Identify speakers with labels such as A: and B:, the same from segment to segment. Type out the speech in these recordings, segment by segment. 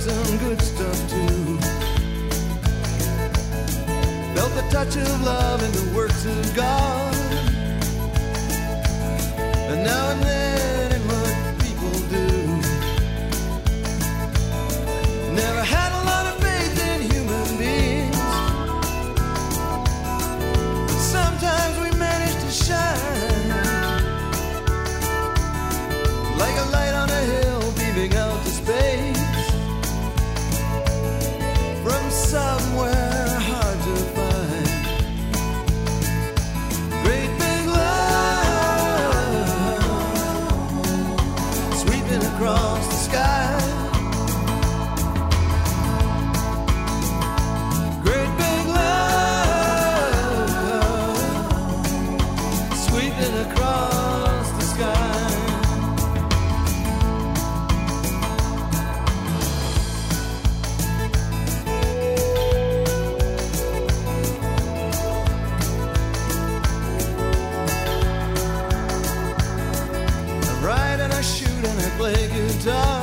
A: some good stuff too. Felt the touch of love in the works of God. And now and then in what people do. Never had a lot of faith in human beings, but sometimes we manage to shine like a light on a hill beaming out to space from somewhere hard to find. Great big love sweeping across the sky. Great big love sweeping across the sky. Play guitar,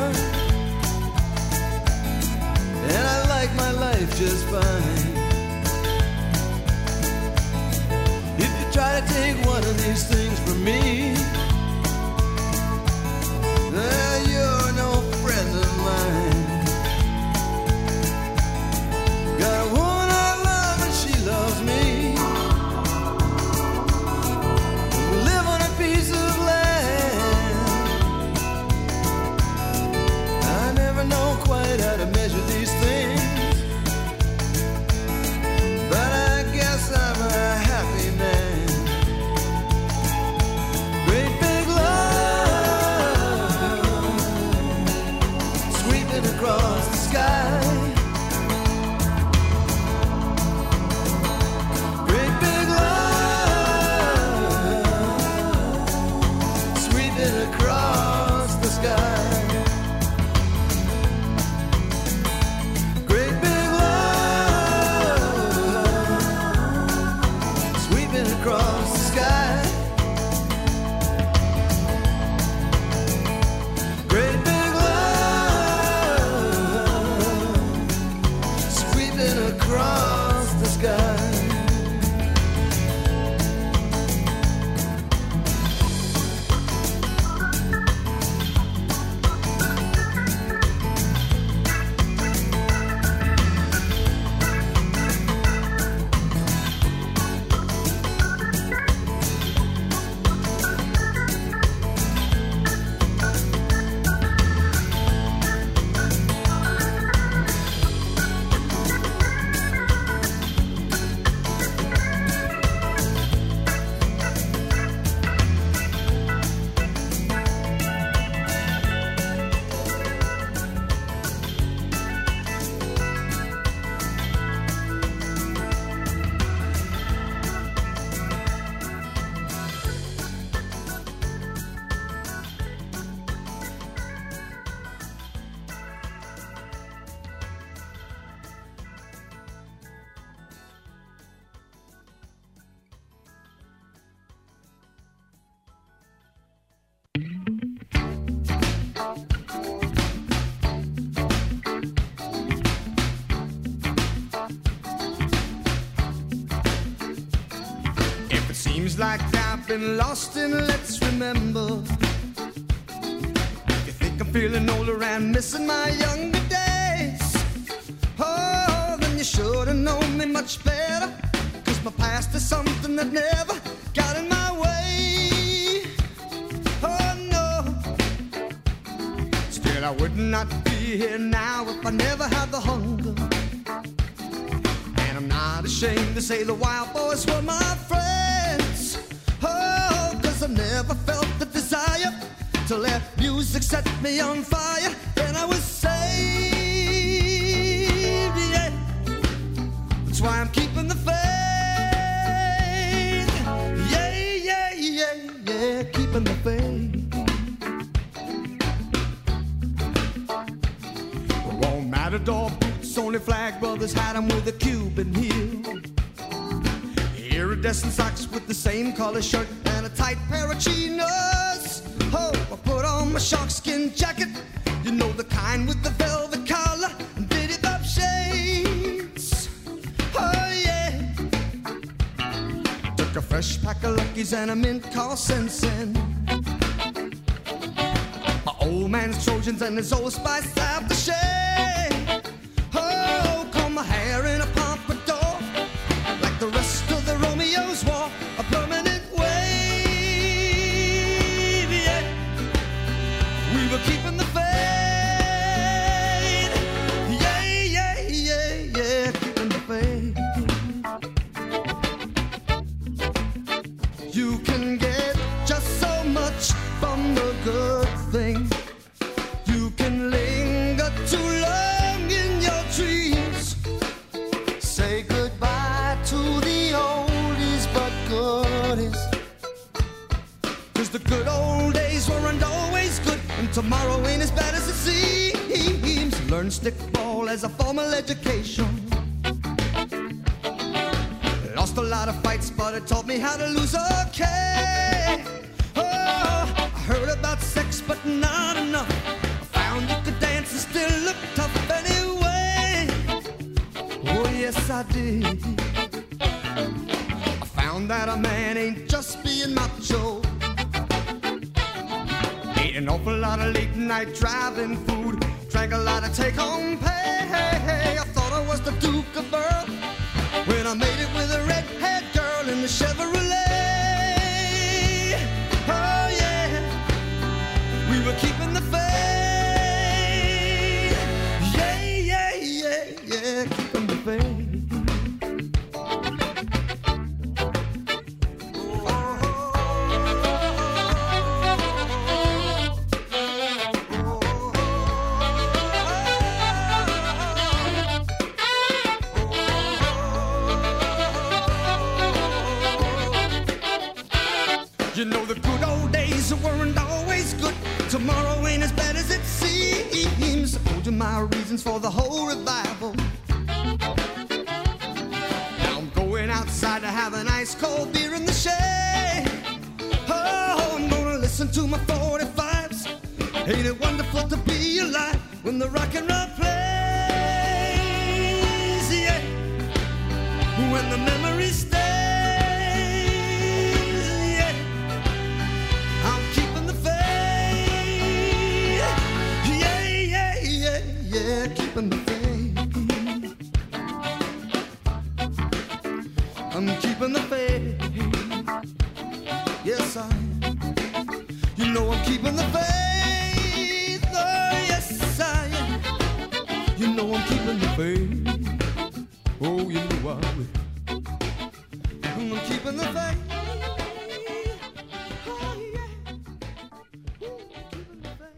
A: and I like my life just fine. If you try to take one of these things from me, you're no friend of mine. Got a woman I love and she loves me. We live on a piece of know quite how to measure these things, but I guess I'm a happy man. Great big love sweeping across the sky. Great big love sweeping across the sky. Across the sky. Great big love sweeping across the sky. Like I've been lost in let's remember. You think I'm feeling older and missing my younger days? Oh, then you should have known me much better, 'cause my past is something that never got in my way. Oh no, still I would not be here now if I never had the hunger. And I'm not ashamed to say the Wild Boys were my friends. I never felt the desire to let music set me on fire. Then I was saved, yeah. That's why I'm keeping the faith. Yeah, yeah, yeah, yeah, keeping the faith. Won't matador boots, only flag brothers had them with a Cuban heel. Iridescent socks with the same color shirt and a tight pair of chinos. Oh, I put on my sharkskin jacket, you know, the kind with the velvet collar. cookies and a mint called Sensen. My old man's Trojans and his old spice aftershave. Oh, comb my hair in a pompadour, like the rest of the Romeos wore a permanent wave. Yeah, we were keeping the faith. Yeah, yeah, yeah, yeah, keeping the faith. You can get just so much from the good thing. You can linger too long in your dreams. Say goodbye to the oldies but goodies, 'cause the good old days weren't always good, and tomorrow ain't as bad as it seems. Learn stickball as a formal education. Lost a lot of fights, but it taught me how to lose okay. Oh, I heard about sex, but not enough. I found you could dance and still look tough anyway. Oh, yes, I did. I found that a man ain't just being macho. Ate an awful lot of late night driving food, drank a lot of take-home pay. I thought I was the Duke of Earl when I made it with a red-haired girl in the Chevrolet. Oh yeah, we were keeping the faith. Yeah, yeah, yeah, yeah, keeping the faith. You know the good old days weren't always good. Tomorrow ain't as bad as it seems. I told you my reasons for the whole revival. Now I'm going outside to have an ice cold beer in the shade. Oh, I'm gonna listen to my 45s. Ain't it wonderful to be alive when the rock and roll plays? Yeah, when the memories stay. Keeping the faith. I'm keeping the faith. Yes, I am. You know I'm keeping the faith. Oh, yes, I am. You know I'm keeping the faith. Oh, you know I will. I'm keeping the faith. Oh, yeah. Ooh, keeping the faith.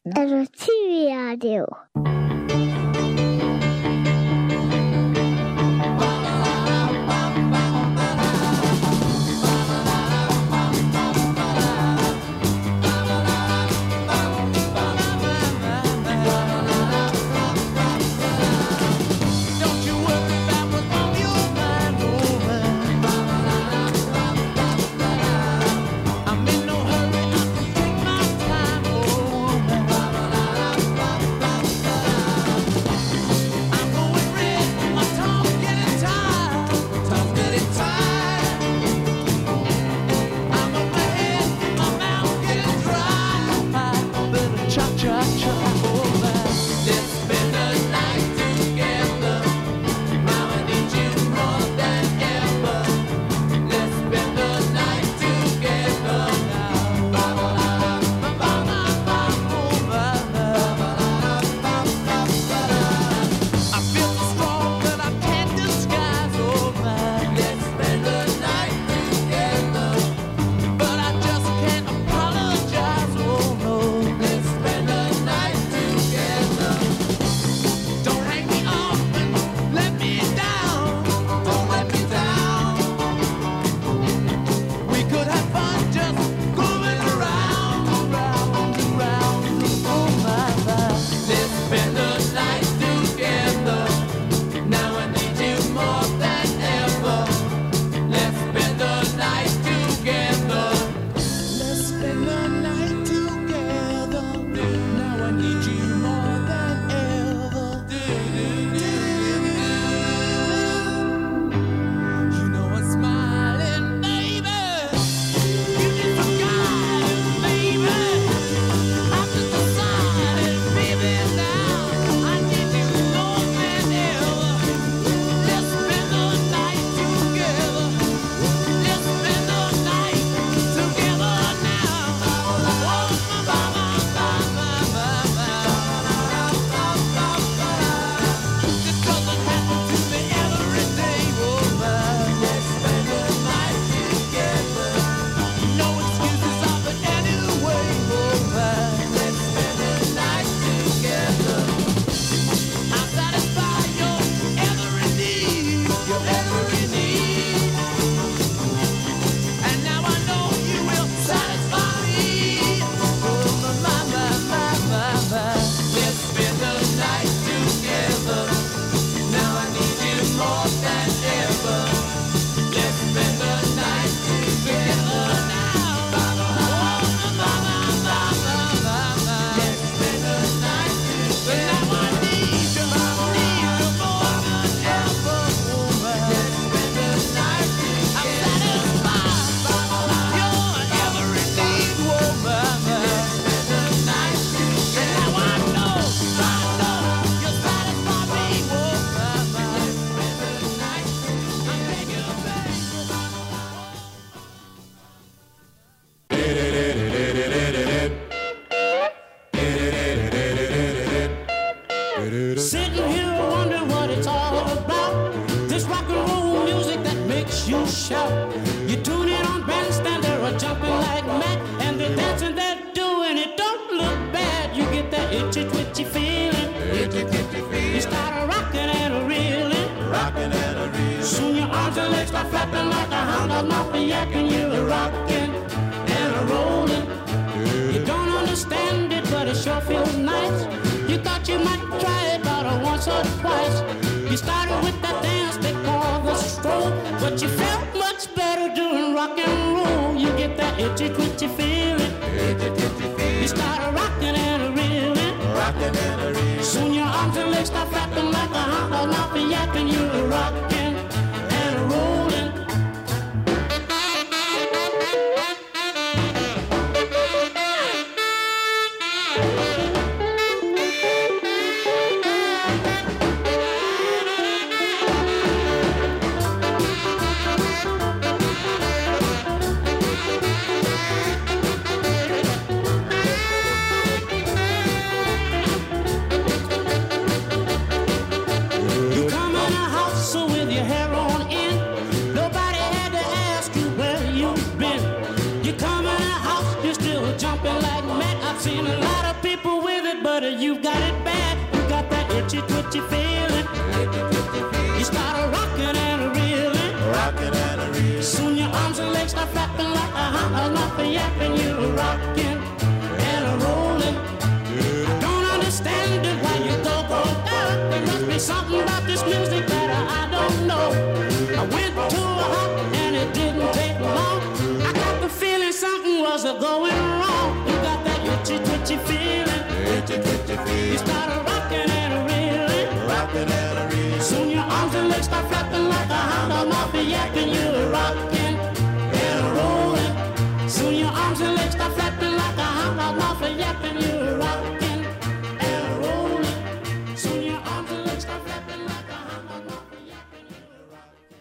B: LTV 라디오.
C: Sitting here wondering what it's all about. This rock and roll music that makes you shout. You tune in on bandstand, they're jumping like mad, and the dancing they're doing, it don't look bad. You get that itchy twitchy feeling. You start rocking and a reeling. Soon your arms and legs start flapping like a hound dog mouth yakking. You're rocking and a rolling. You don't understand it, but it sure feels nice. You thought you might try it about once or twice. You started with that dance they call the stroll, but you felt much better doing rock and roll. You get that itchy twitchy feeling. You started rocking and a reeling. Soon your arms and legs start flapping like a hound dog mouth yakking. You're rocking and a rolling. You come in a house you got it bad. You got that itchy, twitchy feeling. You start rocking and reeling. Soon your arms and legs start flapping like a hot enough for yapping. You're rocking and rolling. I don't understand it, why you go. There must be something about this music that I don't know. I went to a hop and it didn't take long. I got the feeling something was going wrong. You got that itchy, twitchy feeling. You started rocking and reeling. Soon your arms and legs start flapping like a hound on off the yak, and you're rocking and rolling. Soon your arms and legs start flapping like a hound on off the yak, and you're rocking and rolling. Soon your arms and legs start flapping like a hound on off the yak, and you're rocking.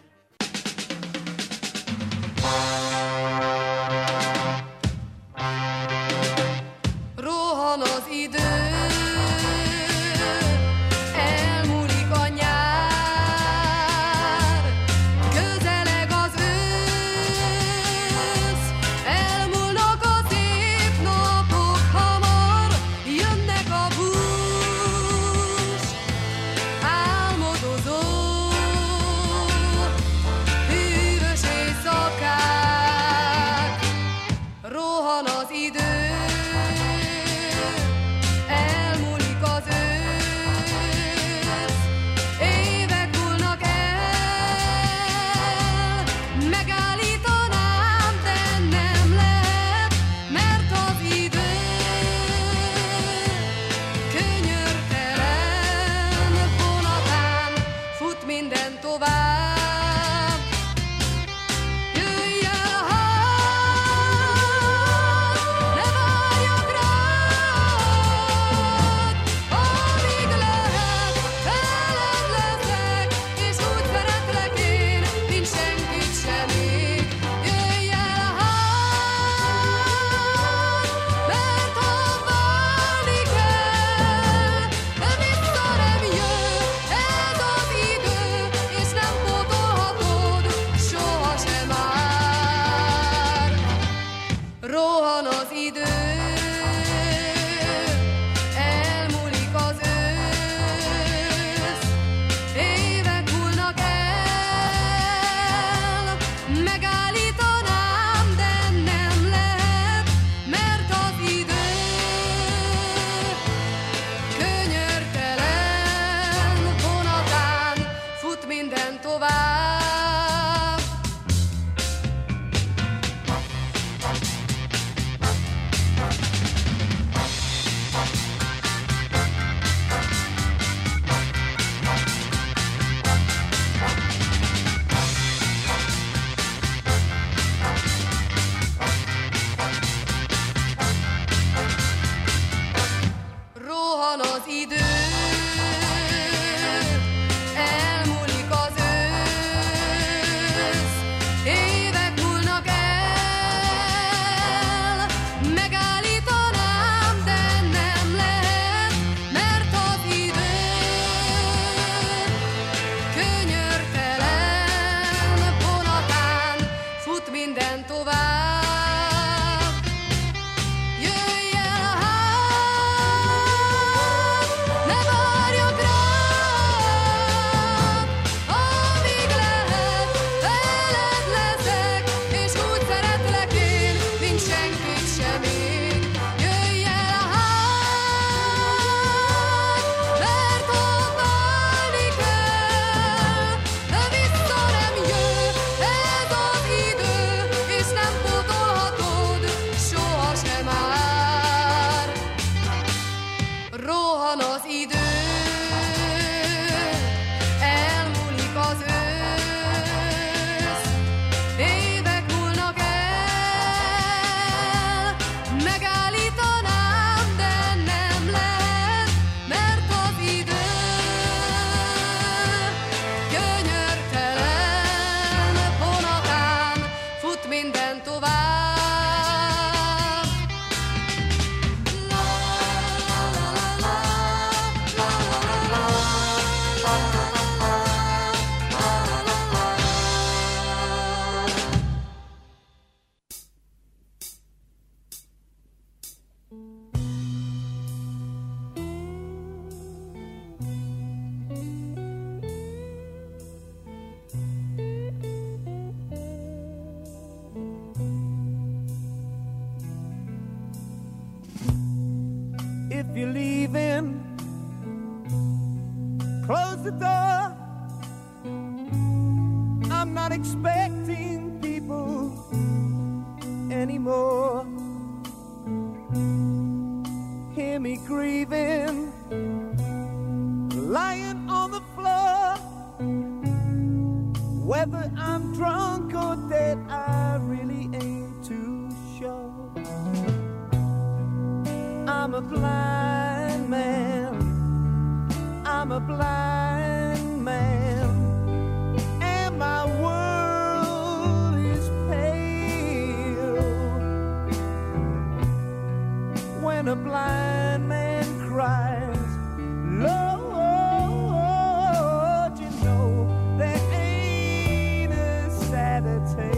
B: Rohan az idő, elmúlik a nyár, közeleg az ősz, elmúlnak a szép napok hamar, jönnek a bús, álmodozó, hűvös éjszakák, rohan az idő. Elmúlik az ősz, évek múlnak el, megállítanám, de nem lehet, mert az idő könyörtelen vonatán fut minden tovább. Jöjj el hát, ne várjak rád, amíg lehet, veled leszek, és úgy szeretlek én, mint senkit sem még. Jöjj el hát, mert ha válni kell, vissza nem jön ez az idő, és nem pótolhatod sohasem már. Rohan az idő, elmúlik az ősz, évek múlnak el, megállítanám, de nem lehet, mert az idő könyörtelen vonatán fut minden tovább. Rohan az idő, elmúlik az ősz, évek múlnak el, megállítanám, de nem lehet, mert az idő könyörtelen vonatán fut minden tovább. Jöjj el hát, ne várjak rád, amíg lehet, veled leszek, és úgy szeretlek én, mint senkit sem még. Jöjj el hát, mert ha válni kell, vissza nem jön ez az idő, és nem pótolhatod sohasem már. Rohan az idő, elmúlik az ősz, évek múlnak el, megállítanám, de nem lehet, mert az idő könyörtelen vonatán fut minden tovább.
D: you're leaving, close the door. I'm not expecting people anymore. Hear me grieving, lying on the floor. Whether I'm drunk or dead, I really ain't too sure. I'm a blind man, I'm a blind man, and my world is pale. When a blind man cries, Lord, you know there ain't a sadder tale.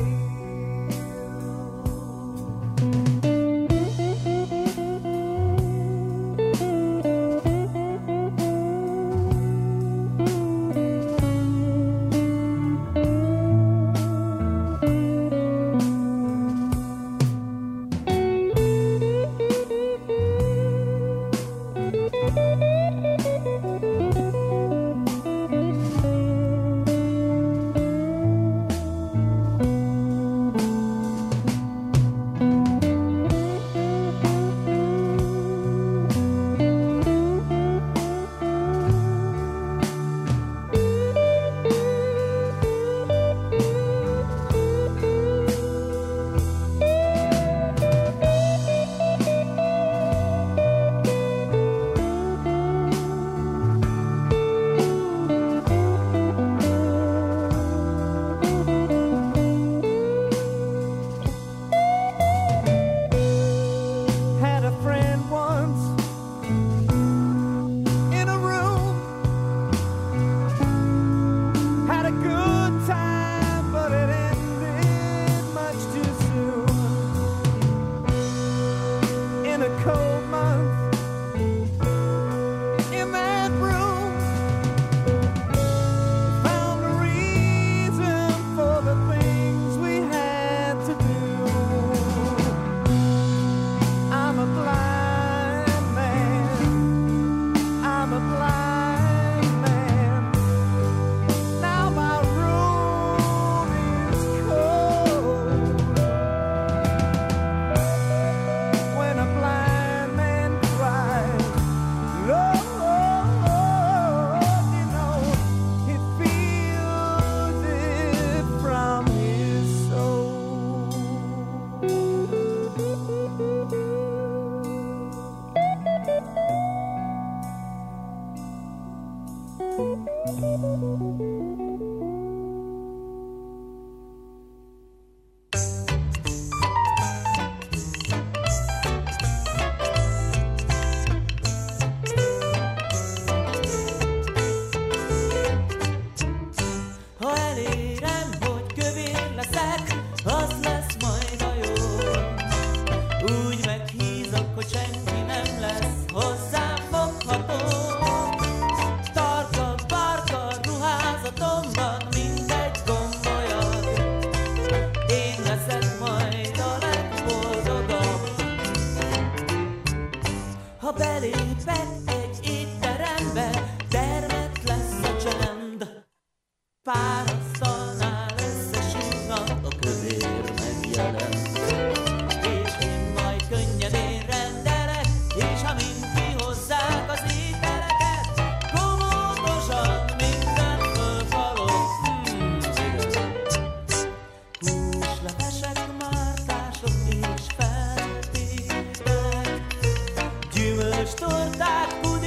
E: Torták,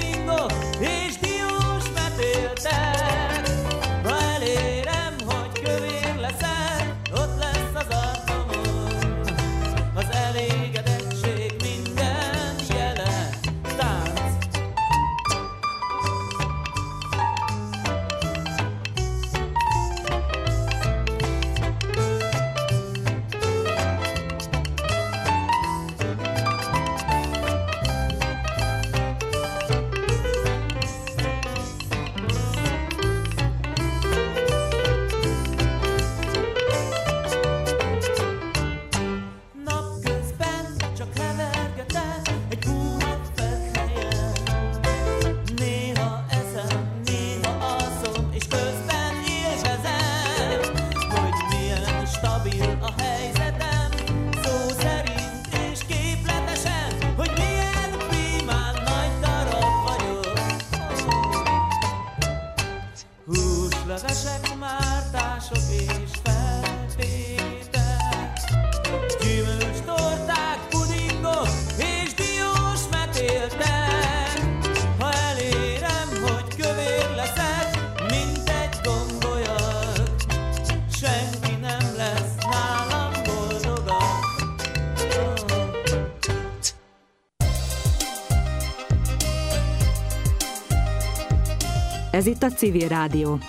E: Ez itt a Civil Rádió.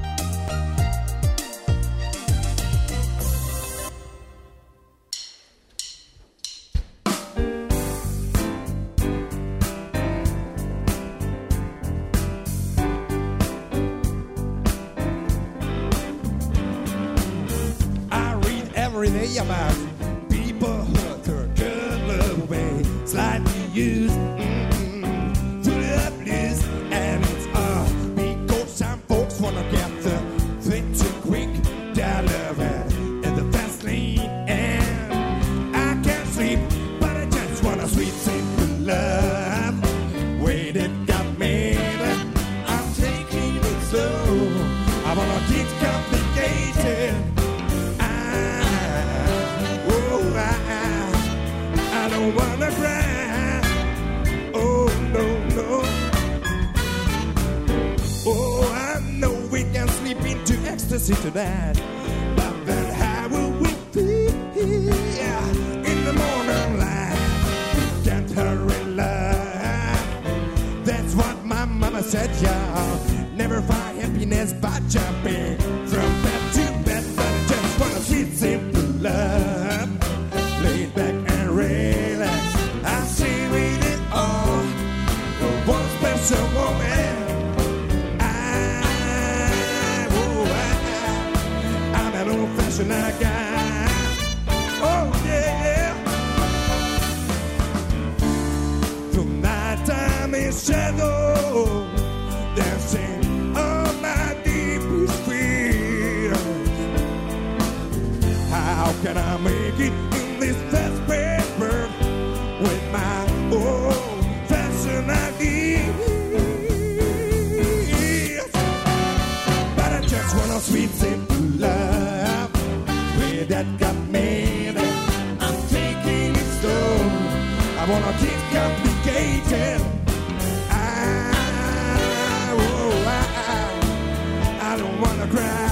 F: Every day about people hurt their good love away, slightly used, fully up loose, and it's because some folks wanna get the thing too quick. Their love in the fast lane, and I can't sleep, but I just want a sweet, simple love. Wait, it got me. I'm taking it slow. I wanna keep complicated. I don't wanna cry. Oh no, no. Oh, I know we can sleep into ecstasy tonight, but then how will we feel in the morning light? Can't hurry, love. That's what my mama said, y'all. Never find happiness by jumping from bed to bed, but I just want a sweet, simple love. Laid back and relax, I see with it all. The one special woman. I'm an old-fashioned guy. Oh yeah. From nighttime in shadow, dancing on my deepest fears. How can I make it in this fast-paced world with my old-fashioned ideas? But I just want a sweet, simple love with that got me. I'm taking it slow. I wanna keep complicated. I don't wanna cry.